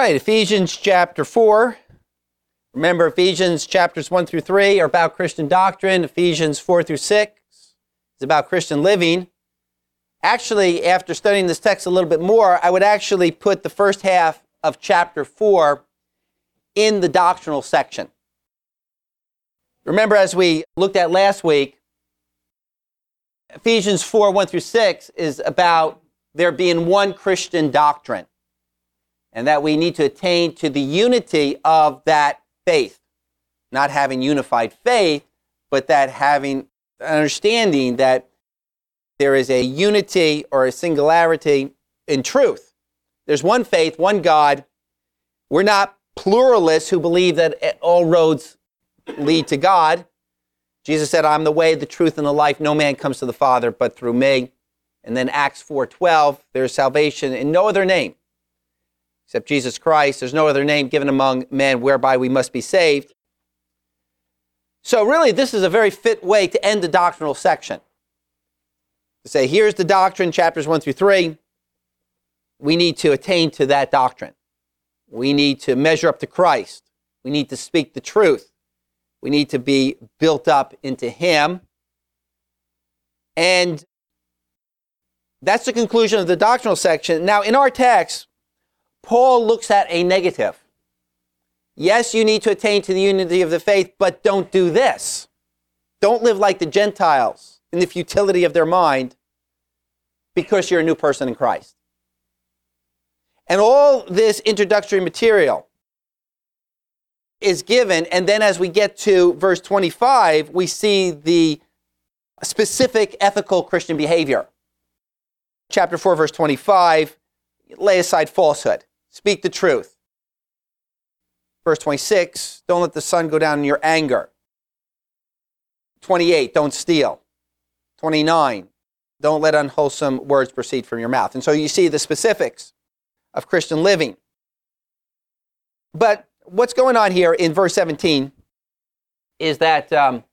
right, Ephesians chapter 4. Remember, Ephesians chapters 1 through 3 are about Christian doctrine. Ephesians 4 through 6 is about Christian living. Actually, after studying this text a little bit more, I would actually put the first half of chapter 4 in the doctrinal section. Remember, as we looked at last week, Ephesians 4, 1 through 6 is about there being one Christian doctrine, and that we need to attain to the unity of that faith. Not having unified faith, but that having an understanding that there is a unity or a singularity in truth. There's one faith, one God. We're not pluralists who believe that all roads lead to God. Jesus said, I'm the way, the truth, and the life. No man comes to the Father but through me. And then Acts 4:12, there's salvation in no other name except Jesus Christ. There's no other name given among men whereby we must be saved. So really, this is a very fit way to end the doctrinal section. To say, here's the doctrine, chapters 1 through 3. We need to attain to that doctrine. We need to measure up to Christ. We need to speak the truth. We need to be built up into Him. And that's the conclusion of the doctrinal section. Now, in our text, Paul looks at a negative. Yes, you need to attain to the unity of the faith, but don't do this. Don't live like the Gentiles in the futility of their mind because you're a new person in Christ. And all this introductory material is given, and then as we get to verse 25, we see the specific ethical Christian behavior. Chapter 4, verse 25, lay aside falsehood. Speak the truth. Verse 26, don't let the sun go down in your anger. 28, don't steal. 29, don't let unwholesome words proceed from your mouth. And so you see the specifics of Christian living. But what's going on here in verse 17 is that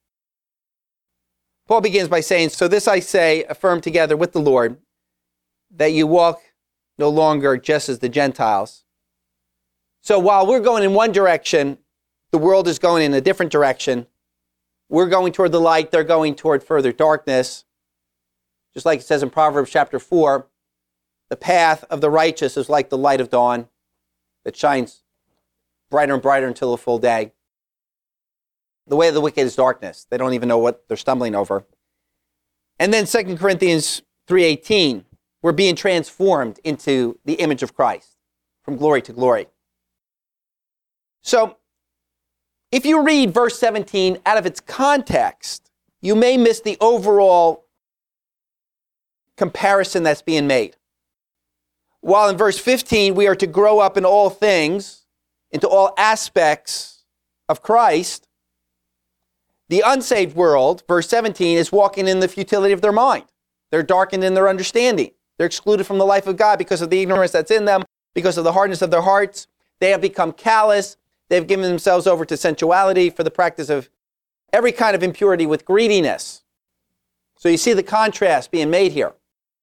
Paul begins by saying, so this I say, affirm together with the Lord, that you walk no longer just as the Gentiles. So while we're going in one direction, the world is going in a different direction. We're going toward the light, they're going toward further darkness. Just like it says in Proverbs chapter 4, the path of the righteous is like the light of dawn that shines brighter and brighter until the full day. The way of the wicked is darkness. They don't even know what they're stumbling over. And then 2 Corinthians 3:18, we're being transformed into the image of Christ from glory to glory. So, if you read verse 17 out of its context, you may miss the overall comparison that's being made. While in verse 15, we are to grow up in all things, into all aspects of Christ, the unsaved world, verse 17, is walking in the futility of their mind. They're darkened in their understanding. They're excluded from the life of God because of the ignorance that's in them, because of the hardness of their hearts. They have become callous. They've given themselves over to sensuality for the practice of every kind of impurity with greediness. So you see the contrast being made here.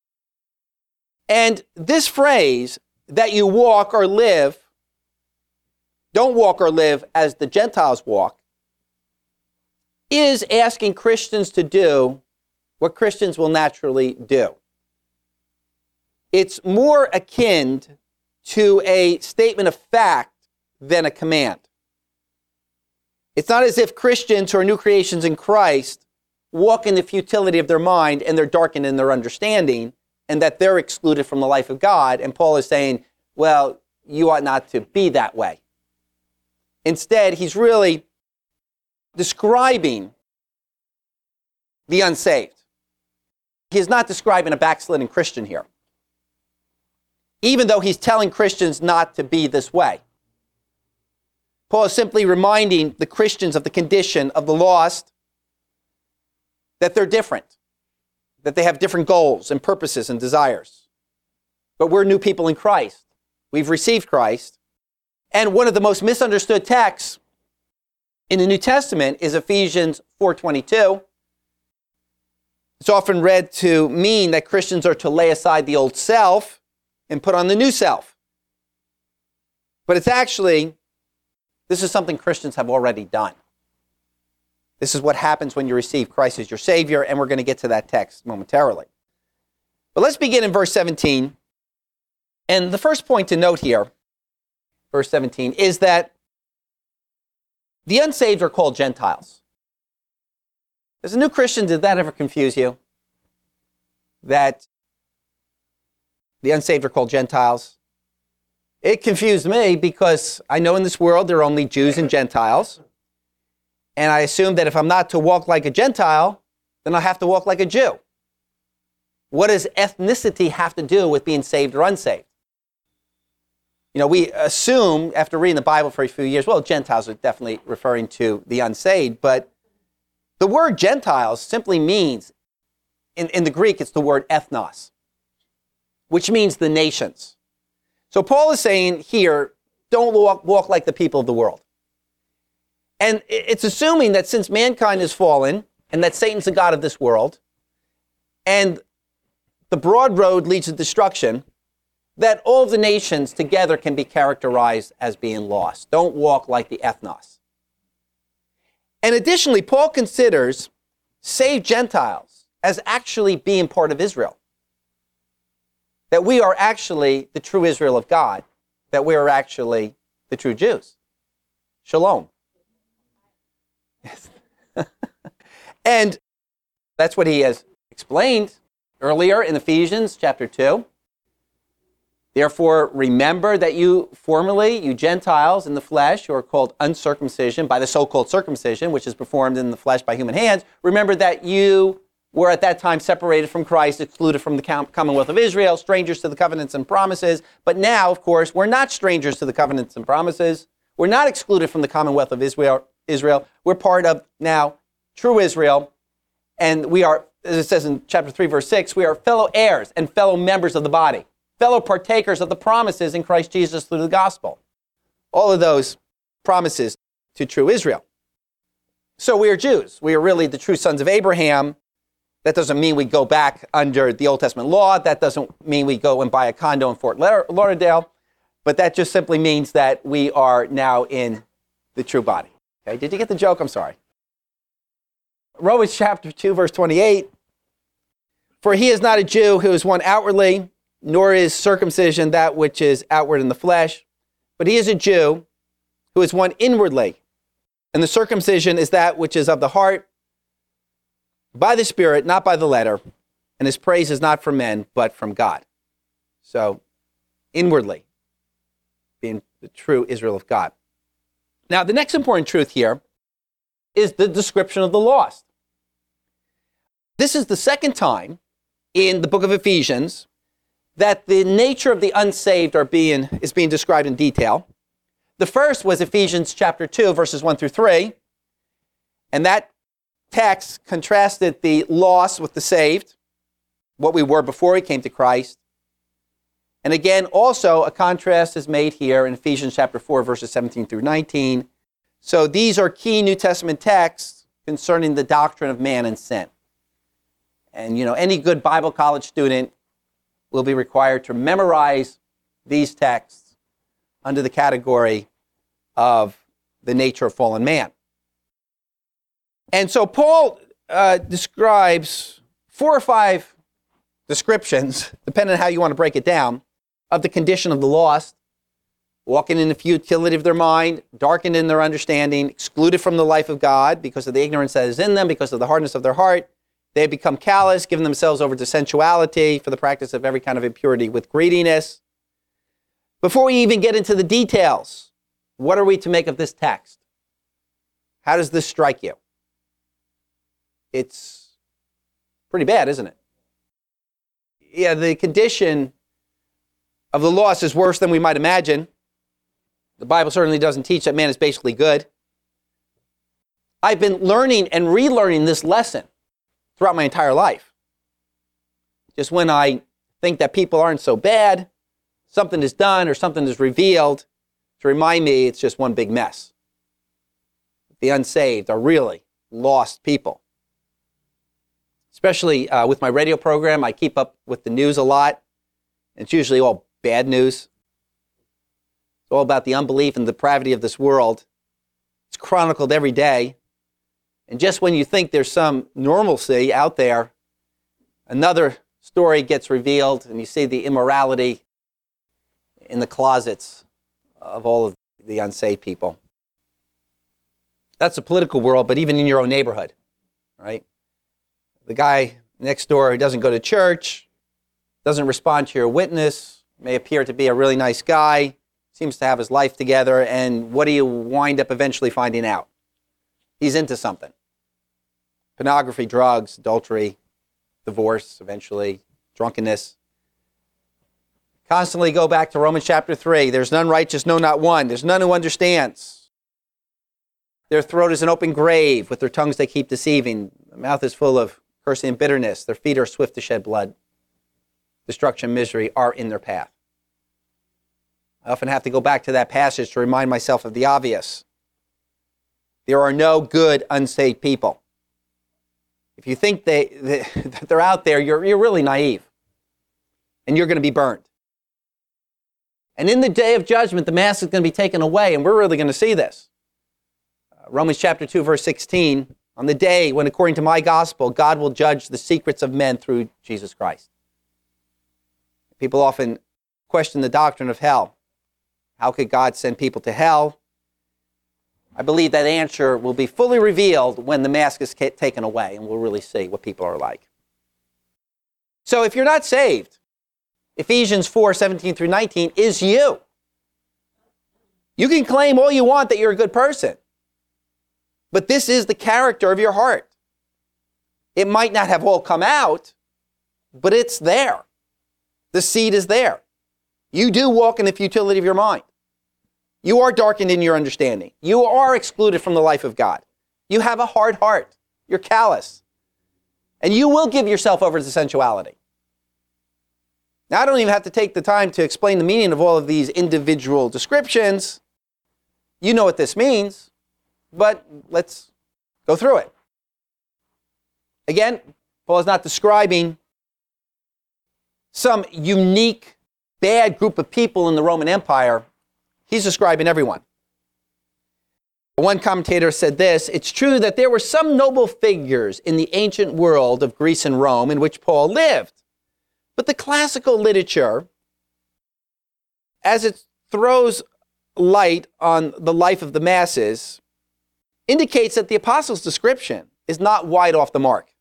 And this phrase, that you walk or live, don't walk or live as the Gentiles walk, is asking Christians to do what Christians will naturally do. It's more akin to a statement of fact than a command. It's not as if Christians who are new creations in Christ walk in the futility of their mind and they're darkened in their understanding and that they're excluded from the life of God. And Paul is saying, well, you ought not to be that way. Instead, he's really describing the unsaved. He's not describing a backslidden Christian here, even though he's telling Christians not to be this way. Paul is simply reminding the Christians of the condition of the lost, that they're different, that they have different goals and purposes and desires. But we're new people in Christ. We've received Christ. And one of the most misunderstood texts in the New Testament is Ephesians 4:22. It's often read to mean that Christians are to lay aside the old self and put on the new self. But this is something Christians have already done. This is what happens when you receive Christ as your Savior, and we're going to get to that text momentarily. But let's begin in verse 17. And the first point to note here, verse 17, is that the unsaved are called Gentiles. As a new Christian, did that ever confuse you? That the unsaved are called Gentiles? It confused me because I know in this world there are only Jews and Gentiles. And I assume that if I'm not to walk like a Gentile, then I'll have to walk like a Jew. What does ethnicity have to do with being saved or unsaved? We assume, after reading the Bible for a few years, well, Gentiles are definitely referring to the unsaved, but the word Gentiles simply means, in the Greek, it's the word ethnos, which means the nations. So Paul is saying here, don't walk like the people of the world. And it's assuming that since mankind has fallen, and that Satan's the god of this world, and the broad road leads to destruction, that all of the nations together can be characterized as being lost. Don't walk like the ethnos. And additionally, Paul considers saved Gentiles as actually being part of Israel. That we are actually the true Israel of God. That we are actually the true Jews. Shalom. Yes. And that's what he has explained earlier in Ephesians chapter 2. Therefore, remember that you Gentiles in the flesh, who are called uncircumcision by the so-called circumcision, which is performed in the flesh by human hands, remember that you were at that time separated from Christ, excluded from the commonwealth of Israel, strangers to the covenants and promises. But now, of course, we're not strangers to the covenants and promises. We're not excluded from the commonwealth of Israel. We're part of now true Israel. And we are, as it says in chapter 3, verse 6, we are fellow heirs and fellow members of the body, fellow partakers of the promises in Christ Jesus through the gospel. All of those promises to true Israel. So we are Jews. We are really the true sons of Abraham. That doesn't mean we go back under the Old Testament law. That doesn't mean we go and buy a condo in Fort Lauderdale. But that just simply means that we are now in the true body. Okay, did you get the joke? I'm sorry. Romans chapter 2, verse 28. For he is not a Jew who is one outwardly, nor is circumcision that which is outward in the flesh, but he is a Jew who is one inwardly. And the circumcision is that which is of the heart, by the Spirit, not by the letter, and his praise is not from men, but from God. So, inwardly, being the true Israel of God. Now, the next important truth here is the description of the lost. This is the second time in the book of Ephesians that the nature of the unsaved is being described in detail. The first was Ephesians chapter 2, verses 1 through 3, and that text contrasted the lost with the saved, what we were before we came to Christ. And again, also a contrast is made here in Ephesians chapter 4, verses 17 through 19. So these are key New Testament texts concerning the doctrine of man and sin. And any good Bible college student will be required to memorize these texts under the category of the nature of fallen man. And so Paul describes 4 or 5 descriptions, depending on how you want to break it down, of the condition of the lost, walking in the futility of their mind, darkened in their understanding, excluded from the life of God because of the ignorance that is in them, because of the hardness of their heart. They have become callous, given themselves over to sensuality for the practice of every kind of impurity with greediness. Before we even get into the details, what are we to make of this text? How does this strike you? It's pretty bad, isn't it? Yeah, the condition of the lost is worse than we might imagine. The Bible certainly doesn't teach that man is basically good. I've been learning and relearning this lesson throughout my entire life. Just when I think that people aren't so bad, something is done or something is revealed to remind me it's just one big mess. The unsaved are really lost people. Especially with my radio program, I keep up with the news a lot. It's usually all bad news. It's all about the unbelief and depravity of this world. It's chronicled every day. And just when you think there's some normalcy out there, another story gets revealed, and you see the immorality in the closets of all of the unsaved people. That's the political world, but even in your own neighborhood, right? The guy next door who doesn't go to church, doesn't respond to your witness, may appear to be a really nice guy, seems to have his life together, and what do you wind up eventually finding out? He's into something. Pornography, drugs, adultery, divorce, eventually, drunkenness. Constantly go back to Romans chapter 3. There's none righteous, no, not one. There's none who understands. Their throat is an open grave. With their tongues they keep deceiving. Their mouth is full of cursing and bitterness. Their feet are swift to shed blood. Destruction and misery are in their path. I often have to go back to that passage to remind myself of the obvious. There are no good unsaved people. If you think that they're out there, you're really naive. And you're going to be burned. And in the day of judgment, the mask is going to be taken away, and we're really going to see this. Romans chapter 2, verse 16, on the day when, according to my gospel, God will judge the secrets of men through Jesus Christ. People often question the doctrine of hell. How could God send people to hell? I believe that answer will be fully revealed when the mask is taken away, and we'll really see what people are like. So if you're not saved, Ephesians 4, 17 through 19 is you. You can claim all you want that you're a good person, but this is the character of your heart. It might not have all come out, but it's there. The seed is there. You do walk in the futility of your mind. You are darkened in your understanding. You are excluded from the life of God. You have a hard heart. You're callous. And you will give yourself over to sensuality. Now, I don't even have to take the time to explain the meaning of all of these individual descriptions. You know what this means, but let's go through it. Again, Paul is not describing some unique, bad group of people in the Roman Empire. He's describing everyone. One commentator said this: it's true that there were some noble figures in the ancient world of Greece and Rome in which Paul lived. But the classical literature, as it throws light on the life of the masses, indicates that the apostles' description is not wide off the mark.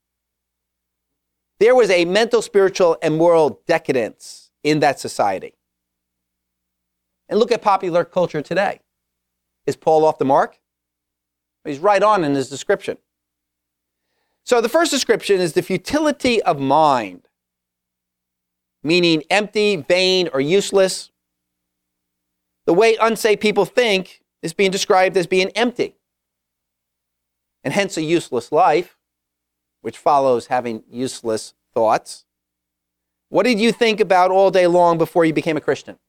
There was a mental, spiritual, and moral decadence in that society. And look at popular culture today. Is Paul off the mark? He's right on in his description. So the first description is the futility of mind, meaning empty, vain, or useless. The way unsaved people think is being described as being empty, and hence a useless life, which follows having useless thoughts. What did you think about all day long before you became a Christian?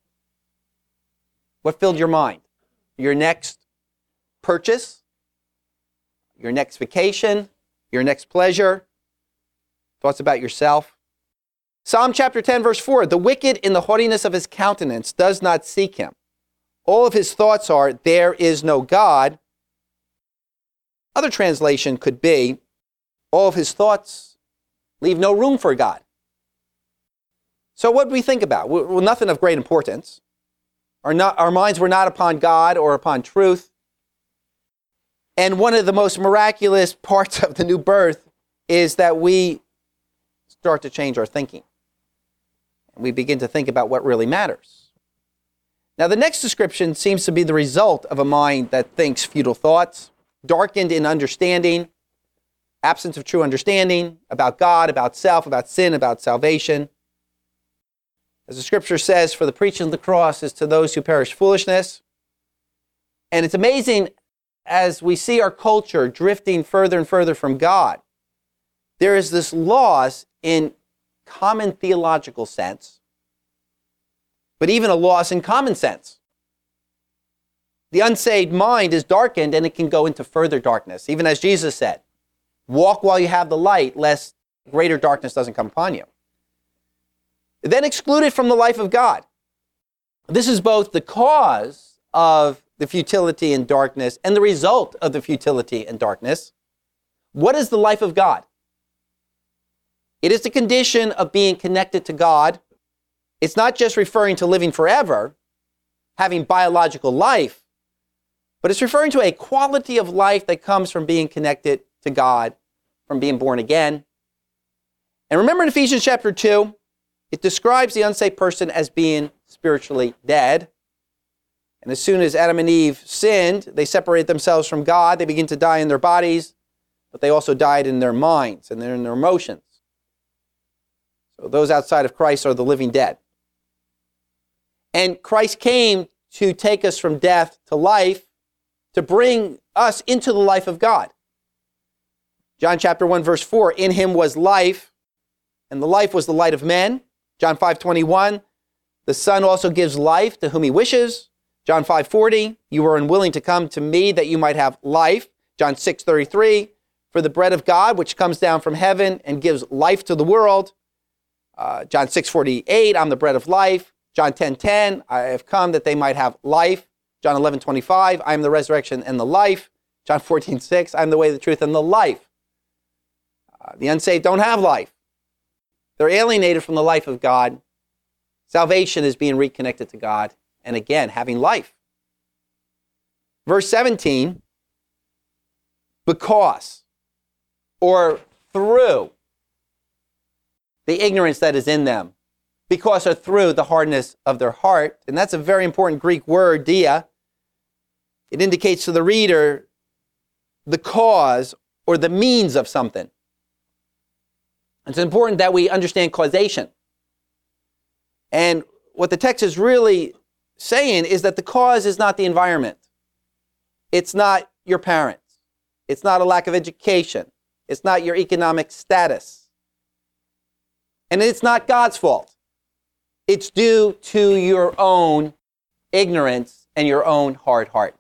What filled your mind? Your next purchase? Your next vacation? Your next pleasure? Thoughts about yourself? Psalm chapter 10, verse 4, the wicked in the haughtiness of his countenance does not seek him. All of his thoughts are, there is no God. Other translation could be, all of his thoughts leave no room for God. So what do we think about? Well, nothing of great importance. Our minds were not upon God or upon truth. And one of the most miraculous parts of the new birth is that we start to change our thinking. And we begin to think about what really matters. Now, the next description seems to be the result of a mind that thinks futile thoughts, darkened in understanding, absence of true understanding about God, about self, about sin, about salvation. As the scripture says, for the preaching of the cross is to those who perish foolishness. And it's amazing as we see our culture drifting further and further from God, there is this loss in common theological sense, but even a loss in common sense. The unsaved mind is darkened and it can go into further darkness, even as Jesus said, walk while you have the light, lest greater darkness doesn't come upon you. Then excluded from the life of God. This is both the cause of the futility and darkness and the result of the futility and darkness. What is the life of God? It is the condition of being connected to God. It's not just referring to living forever, having biological life, but it's referring to a quality of life that comes from being connected to God, from being born again. And remember in Ephesians chapter 2, it describes the unsaved person as being spiritually dead. And as soon as Adam and Eve sinned, they separated themselves from God. They begin to die in their bodies, but they also died in their minds and in their emotions. So those outside of Christ are the living dead. And Christ came to take us from death to life, to bring us into the life of God. John chapter 1, verse 4, in him was life, and the life was the light of men. John 5:21, the Son also gives life to whom he wishes. John 5:40, you were unwilling to come to me that you might have life. John 6:33, for the bread of God, which comes down from heaven and gives life to the world. John 6:48, I'm the bread of life. John 10:10, I have come that they might have life. John 11:25, I am the resurrection and the life. John 14:6, I am the way, the truth, and the life. The unsaved don't have life. They're alienated from the life of God. Salvation is being reconnected to God, and again, having life. Verse 17, because, or through the ignorance that is in them, because or through the hardness of their heart. And that's a very important Greek word, dia. It indicates to the reader the cause or the means of something. It's important that we understand causation. And what the text is really saying is that the cause is not the environment. It's not your parents. It's not a lack of education. It's not your economic status. And it's not God's fault. It's due to your own ignorance and your own hard heart.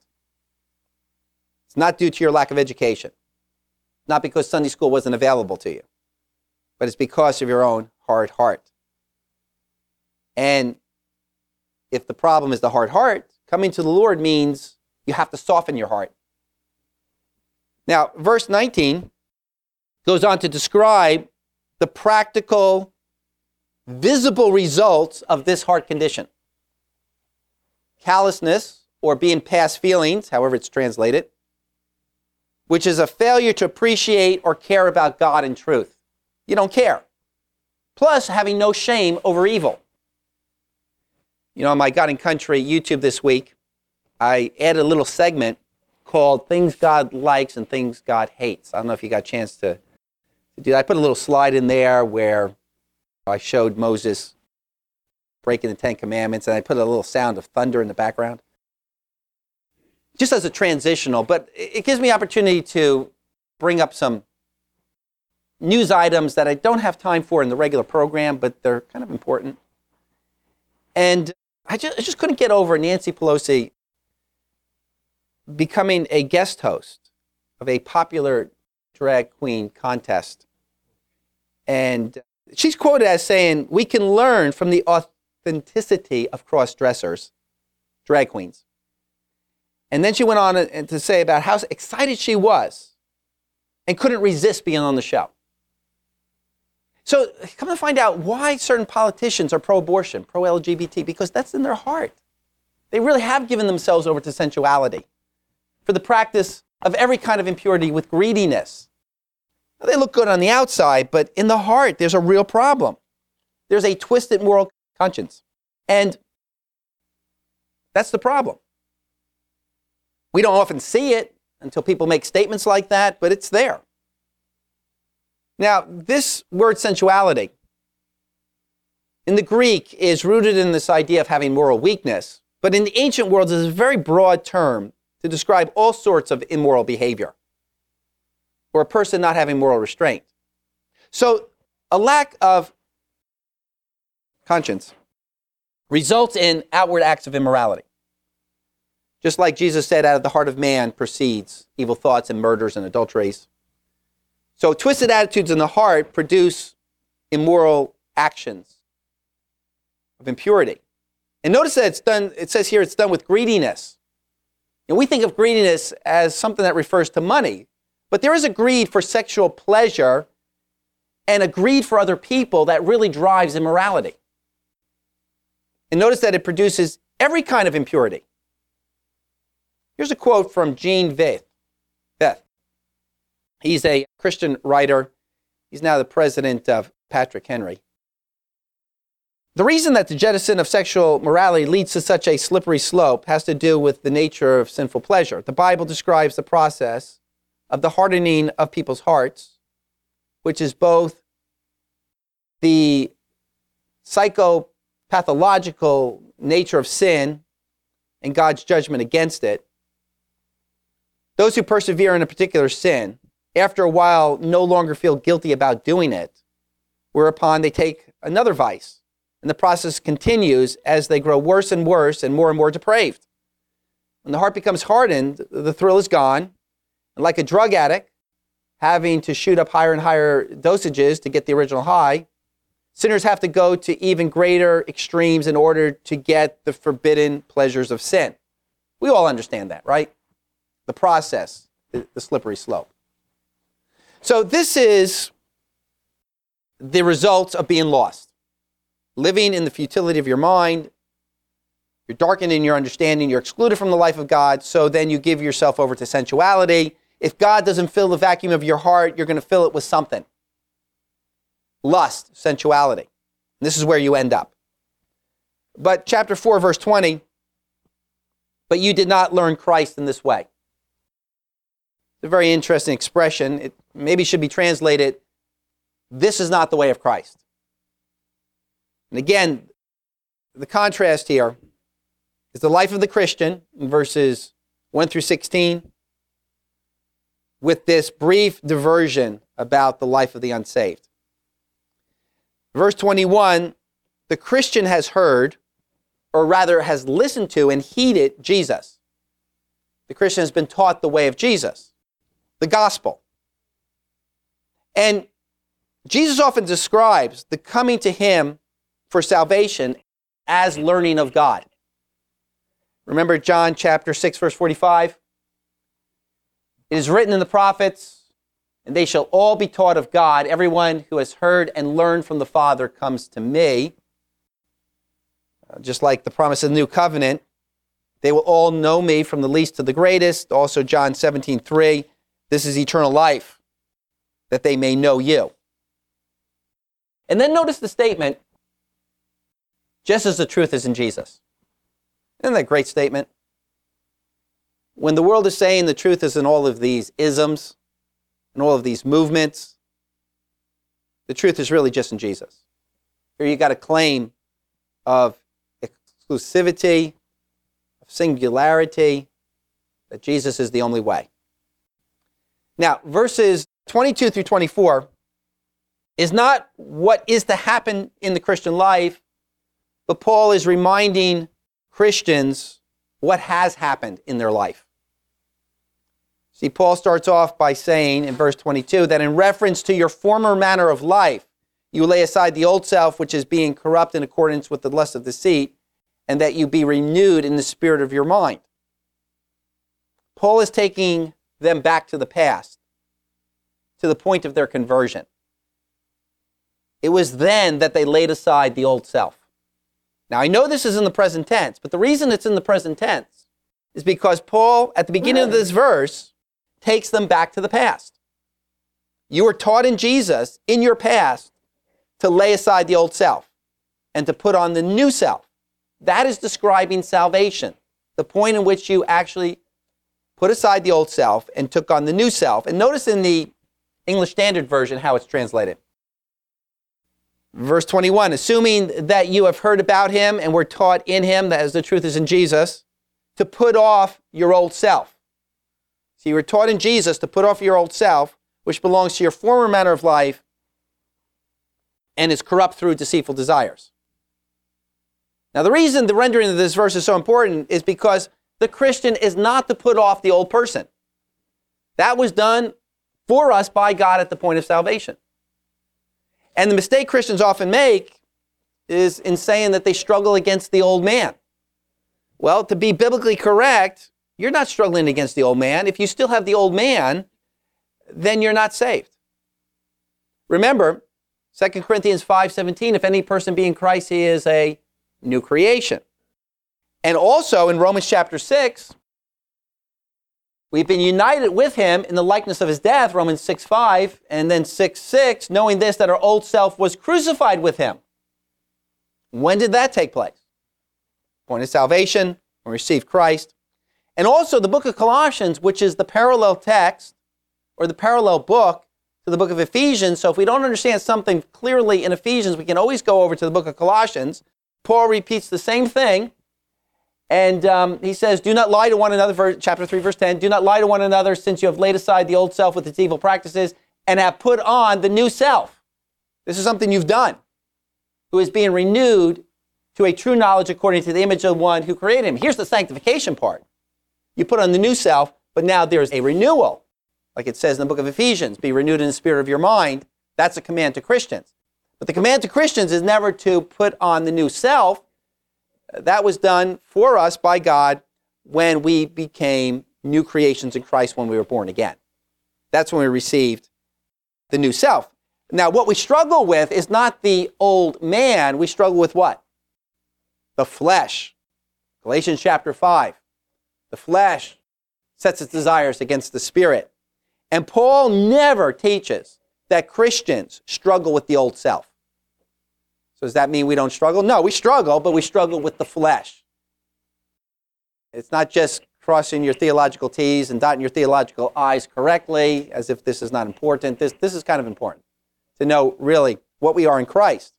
It's not due to your lack of education. Not because Sunday school wasn't available to you, but it's because of your own hard heart. And if the problem is the hard heart, coming to the Lord means you have to soften your heart. Now, verse 19 goes on to describe the practical, visible results of this heart condition. Callousness, or being past feelings, however it's translated, which is a failure to appreciate or care about God and truth. You don't care. Plus, having no shame over evil. You know, on my God and Country YouTube this week, I added a little segment called Things God Likes and Things God Hates. I don't know if you got a chance to do that. I put a little slide in there where I showed Moses breaking the Ten Commandments, and I put a little sound of thunder in the background. Just as a transitional, but it gives me opportunity to bring up some news items that I don't have time for in the regular program, but they're kind of important. And I just couldn't get over Nancy Pelosi becoming a guest host of a popular drag queen contest. And she's quoted as saying, we can learn from the authenticity of cross-dressers, drag queens. And then she went on to say about how excited she was and couldn't resist being on the show. So come to find out why certain politicians are pro-abortion, pro-LGBT, because that's in their heart. They really have given themselves over to sensuality, for the practice of every kind of impurity with greediness. Now, they look good on the outside, but in the heart, there's a real problem. There's a twisted moral conscience. And that's the problem. We don't often see it until people make statements like that, but it's there. Now, this word sensuality in the Greek is rooted in this idea of having moral weakness, but in the ancient world is a very broad term to describe all sorts of immoral behavior or a person not having moral restraint. So a lack of conscience results in outward acts of immorality. Just like Jesus said, out of the heart of man proceeds evil thoughts and murders and adulteries. So twisted attitudes in the heart produce immoral actions of impurity. And notice that it says here it's done with greediness. And we think of greediness as something that refers to money, but there is a greed for sexual pleasure and a greed for other people that really drives immorality. And notice that it produces every kind of impurity. Here's a quote from Gene Veth. He's a Christian writer. He's now the president of Patrick Henry. The reason that the jettison of sexual morality leads to such a slippery slope has to do with the nature of sinful pleasure. The Bible describes the process of the hardening of people's hearts, which is both the psychopathological nature of sin and God's judgment against it. Those who persevere in a particular sin, after a while, no longer feel guilty about doing it, whereupon they take another vice. And the process continues as they grow worse and worse and more depraved. When the heart becomes hardened, the thrill is gone. And like a drug addict, having to shoot up higher and higher dosages to get the original high, sinners have to go to even greater extremes in order to get the forbidden pleasures of sin. We all understand that, right? The process, the slippery slope. So this is the results of being lost. Living in the futility of your mind, you're darkened in your understanding, you're excluded from the life of God, so then you give yourself over to sensuality. If God doesn't fill the vacuum of your heart, you're going to fill it with something. Lust, sensuality. And this is where you end up. But chapter 4, verse 20, but you did not learn Christ in this way. It's a very interesting expression. It maybe should be translated, this is not the way of Christ. And again, the contrast here is the life of the Christian in verses 1 through 16 with this brief diversion about the life of the unsaved. Verse 21, the Christian has heard, or rather has listened to and heeded Jesus. The Christian has been taught the way of Jesus, the gospel. And Jesus often describes the coming to him for salvation as learning of God. Remember John chapter 6, verse 45? It is written in the prophets, and they shall all be taught of God. Everyone who has heard and learned from the Father comes to me. Just like the promise of the new covenant, they will all know me from the least to the greatest. Also John 17:3, this is eternal life, that they may know you. And then notice the statement, just as the truth is in Jesus. Isn't that a great statement? When the world is saying the truth is in all of these isms and all of these movements, the truth is really just in Jesus. Here you got a claim of exclusivity, of singularity, that Jesus is the only way. Now, verses 22 through 24 is not what is to happen in the Christian life, but Paul is reminding Christians what has happened in their life. See, Paul starts off by saying in verse 22 that in reference to your former manner of life, you lay aside the old self, which is being corrupt in accordance with the lust of deceit, and that you be renewed in the spirit of your mind. Paul is taking them back to the past, to the point of their conversion. It was then that they laid aside the old self. Now, I know this is in the present tense, but the reason it's in the present tense is because Paul, at the beginning of this verse, takes them back to the past. You were taught in Jesus, in your past, to lay aside the old self and to put on the new self. That is describing salvation, the point in which you actually put aside the old self and took on the new self. And notice in the English Standard Version how it's translated. Verse 21, assuming that you have heard about him and were taught in him, that as the truth is in Jesus, to put off your old self. So you were taught in Jesus to put off your old self, which belongs to your former manner of life and is corrupt through deceitful desires. Now the reason the rendering of this verse is so important is because the Christian is not to put off the old person. That was done for us by God at the point of salvation. And the mistake Christians often make is in saying that they struggle against the old man. Well, to be biblically correct, You're not struggling against the old man. If you still have the old man, then you're not saved. Remember, 2 Corinthians 5:17, if any person be in Christ, he is a new creation. And also in Romans chapter 6, we've been united with him in the likeness of his death, Romans 6:5, and then 6:6, knowing this, that our old self was crucified with him. When did that take place? Point of salvation, when we received Christ. And also the book of Colossians, which is the parallel text or the parallel book to the book of Ephesians. So if we don't understand something clearly in Ephesians, we can always go over to the book of Colossians. Paul repeats the same thing. And he says, do not lie to one another, chapter 3, verse 10, do not lie to one another, since you have laid aside the old self with its evil practices and have put on the new self. This is something you've done, who is being renewed to a true knowledge according to the image of the one who created him. Here's the sanctification part. You put on the new self, but now there's a renewal. Like it says in the book of Ephesians, be renewed in the spirit of your mind. That's a command to Christians. But the command to Christians is never to put on the new self. That was done for us by God when we became new creations in Christ when we were born again. That's when we received the new self. Now, what we struggle with is not the old man. We struggle with what? The flesh. Galatians chapter 5. The flesh sets its desires against the spirit. And Paul never teaches that Christians struggle with the old self. So does that mean we don't struggle? No, we struggle, but we struggle with the flesh. It's not just crossing your theological T's and dotting your theological I's correctly, as if this is not important. This is kind of important to know really what we are in Christ.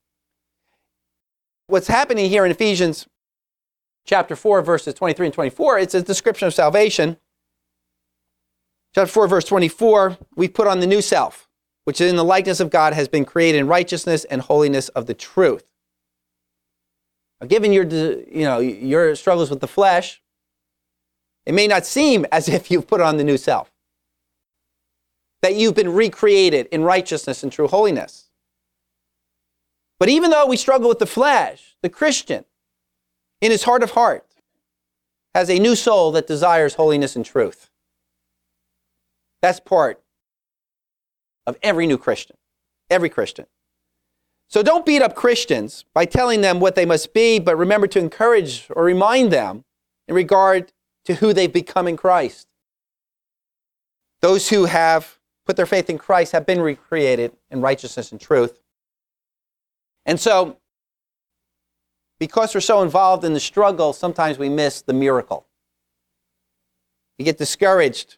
What's happening here in Ephesians chapter 4, verses 23 and 24, it's a description of salvation. Chapter 4, verse 24, we put on the new self, which in the likeness of God has been created in righteousness and holiness of the truth. Now, given your struggles with the flesh, it may not seem as if you've put on the new self, that you've been recreated in righteousness and true holiness. But even though we struggle with the flesh, the Christian, in his heart of heart, has a new soul that desires holiness and truth. That's part of every new Christian, every Christian. So don't beat up Christians by telling them what they must be, but remember to encourage or remind them in regard to who they've become in Christ. Those who have put their faith in Christ have been recreated in righteousness and truth. And so, because we're so involved in the struggle, sometimes we miss the miracle. We get discouraged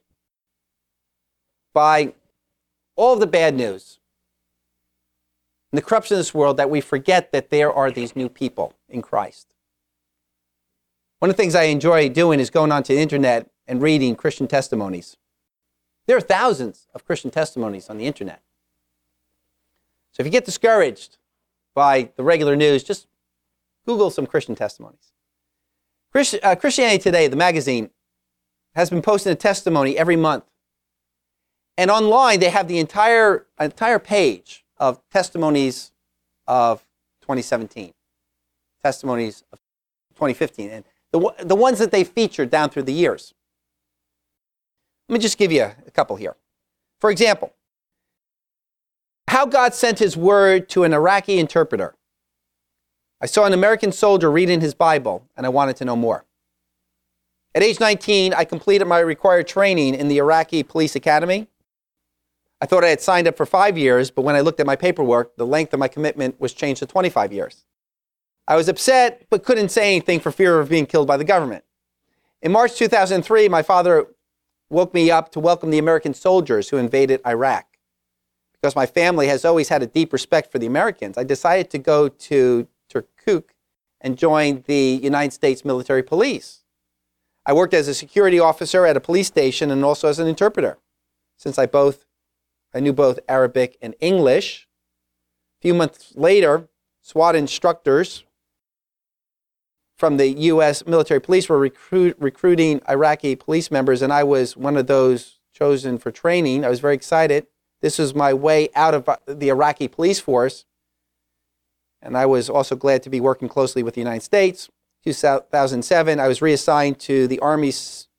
by all of the bad news and the corruption of this world, that we forget that there are these new people in Christ. One of the things I enjoy doing is going onto the internet and reading Christian testimonies. There are thousands of Christian testimonies on the internet. So if you get discouraged by the regular news, just Google some Christian testimonies. Christianity Today, the magazine, has been posting a testimony every month. And online, they have the entire page of testimonies of 2017, testimonies of 2015, and the ones that they featured down through the years. Let me just give you a couple here. For example, how God sent his word to an Iraqi interpreter. I saw an American soldier reading his Bible, and I wanted to know more. At age 19, I completed my required training in the Iraqi Police Academy. I thought I had signed up for 5 years, but when I looked at my paperwork, the length of my commitment was changed to 25 years. I was upset, but couldn't say anything for fear of being killed by the government. In March 2003, my father woke me up to welcome the American soldiers who invaded Iraq. Because my family has always had a deep respect for the Americans, I decided to go to Kirkuk and join the United States military police. I worked as a security officer at a police station and also as an interpreter. Since I knew both Arabic and English. A few months later, SWAT instructors from the U.S. military police were recruiting Iraqi police members, and I was one of those chosen for training. I was very excited. This was my way out of the Iraqi police force, and I was also glad to be working closely with the United States. 2007, I was reassigned to the Army's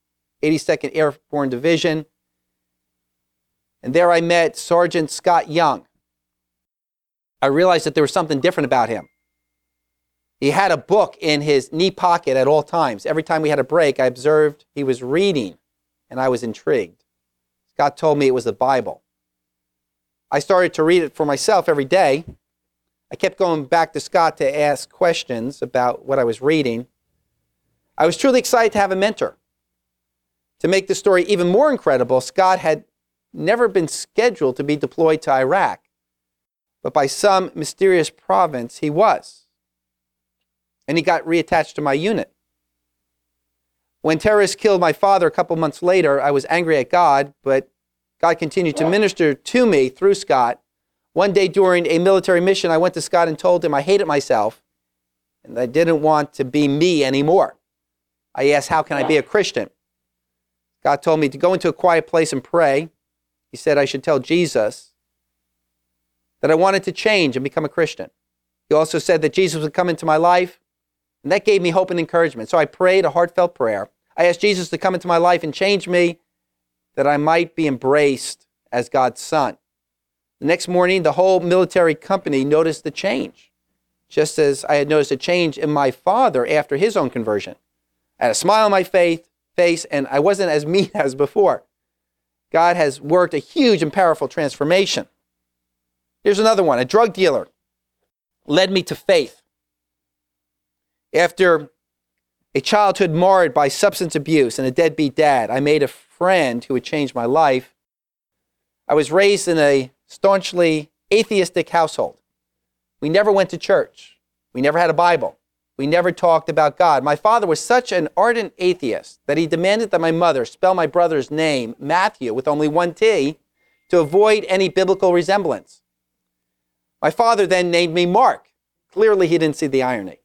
82nd Airborne Division. And there I met Sergeant Scott Young. I realized that there was something different about him. He had a book in his knee pocket at all times. Every time we had a break, I observed he was reading, and I was intrigued. Scott told me it was the Bible. I started to read it for myself every day. I kept going back to Scott to ask questions about what I was reading. I was truly excited to have a mentor. To make the story even more incredible, Scott had never been scheduled to be deployed to Iraq, but by some mysterious providence, he was. And he got reattached to my unit. When terrorists killed my father a couple months later, I was angry at God, but God continued to minister to me through Scott. One day during a military mission, I went to Scott and told him I hated myself and I didn't want to be me anymore. I asked, how can I be a Christian? God told me to go into a quiet place and pray. He said I should tell Jesus that I wanted to change and become a Christian. He also said that Jesus would come into my life, and that gave me hope and encouragement. So I prayed a heartfelt prayer. I asked Jesus to come into my life and change me, that I might be embraced as God's son. The next morning, the whole military company noticed the change, just as I had noticed a change in my father after his own conversion. I had a smile on my face, and I wasn't as mean as before. God has worked a huge and powerful transformation. Here's another one. A drug dealer led me to faith. After a childhood marred by substance abuse and a deadbeat dad, I made a friend who had changed my life. I was raised in a staunchly atheistic household. We never went to church. We never had a Bible. We never talked about God. My father was such an ardent atheist that he demanded that my mother spell my brother's name, Matthew, with only one T, to avoid any biblical resemblance. My father then named me Mark. Clearly, he didn't see the irony.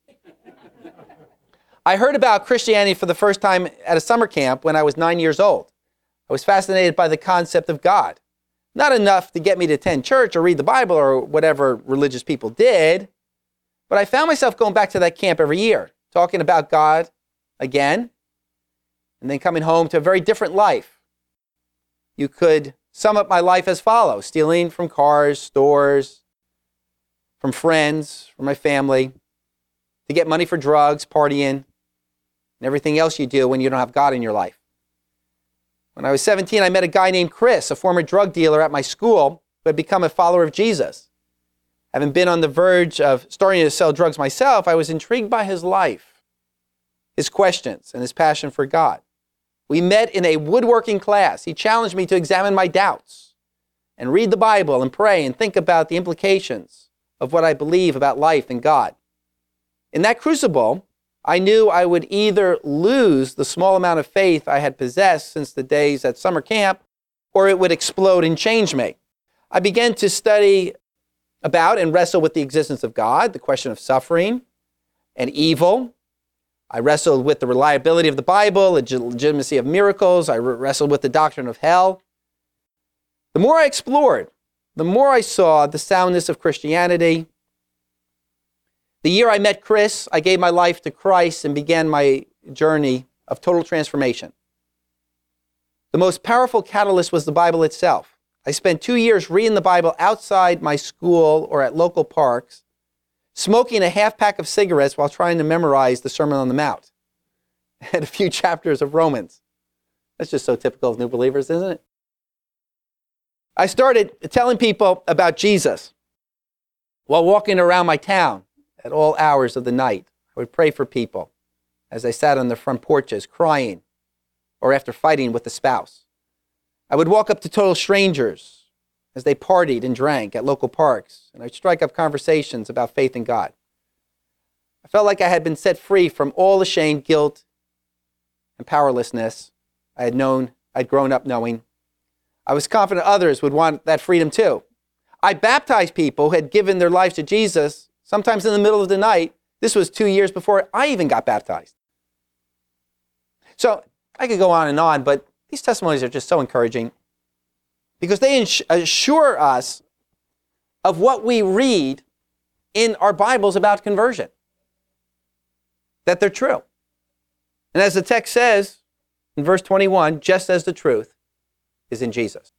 I heard about Christianity for the first time at a summer camp when I was 9 years old. I was fascinated by the concept of God. Not enough to get me to attend church or read the Bible or whatever religious people did, but I found myself going back to that camp every year, talking about God again, and then coming home to a very different life. You could sum up my life as follows: stealing from cars, stores, from friends, from my family, to get money for drugs, partying, and everything else you do when you don't have God in your life. When I was 17, I met a guy named Chris, a former drug dealer at my school, who had become a follower of Jesus. Having been on the verge of starting to sell drugs myself, I was intrigued by his life, his questions, and his passion for God. We met in a woodworking class. He challenged me to examine my doubts and read the Bible and pray and think about the implications of what I believe about life and God. In that crucible, I knew I would either lose the small amount of faith I had possessed since the days at summer camp, or it would explode and change me. I began to study about and wrestle with the existence of God, the question of suffering and evil. I wrestled with the reliability of the Bible, the legitimacy of miracles. I wrestled with the doctrine of hell. The more I explored, the more I saw the soundness of Christianity. The year I met Chris, I gave my life to Christ and began my journey of total transformation. The most powerful catalyst was the Bible itself. I spent 2 years reading the Bible outside my school or at local parks, smoking a half pack of cigarettes while trying to memorize the Sermon on the Mount and a few chapters of Romans. That's just so typical of new believers, isn't it? I started telling people about Jesus while walking around my town at all hours of the night. I would pray for people as I sat on the front porches crying or after fighting with a spouse. I would walk up to total strangers as they partied and drank at local parks, and I'd strike up conversations about faith in God. I felt like I had been set free from all the shame, guilt, and powerlessness I'd grown up knowing. I was confident others would want that freedom too. I baptized people who had given their lives to Jesus, sometimes in the middle of the night. This was 2 years before I even got baptized. So I could go on, but these testimonies are just so encouraging because they assure us of what we read in our Bibles about conversion, that they're true. And as the text says, in verse 21, just as the truth is in Jesus.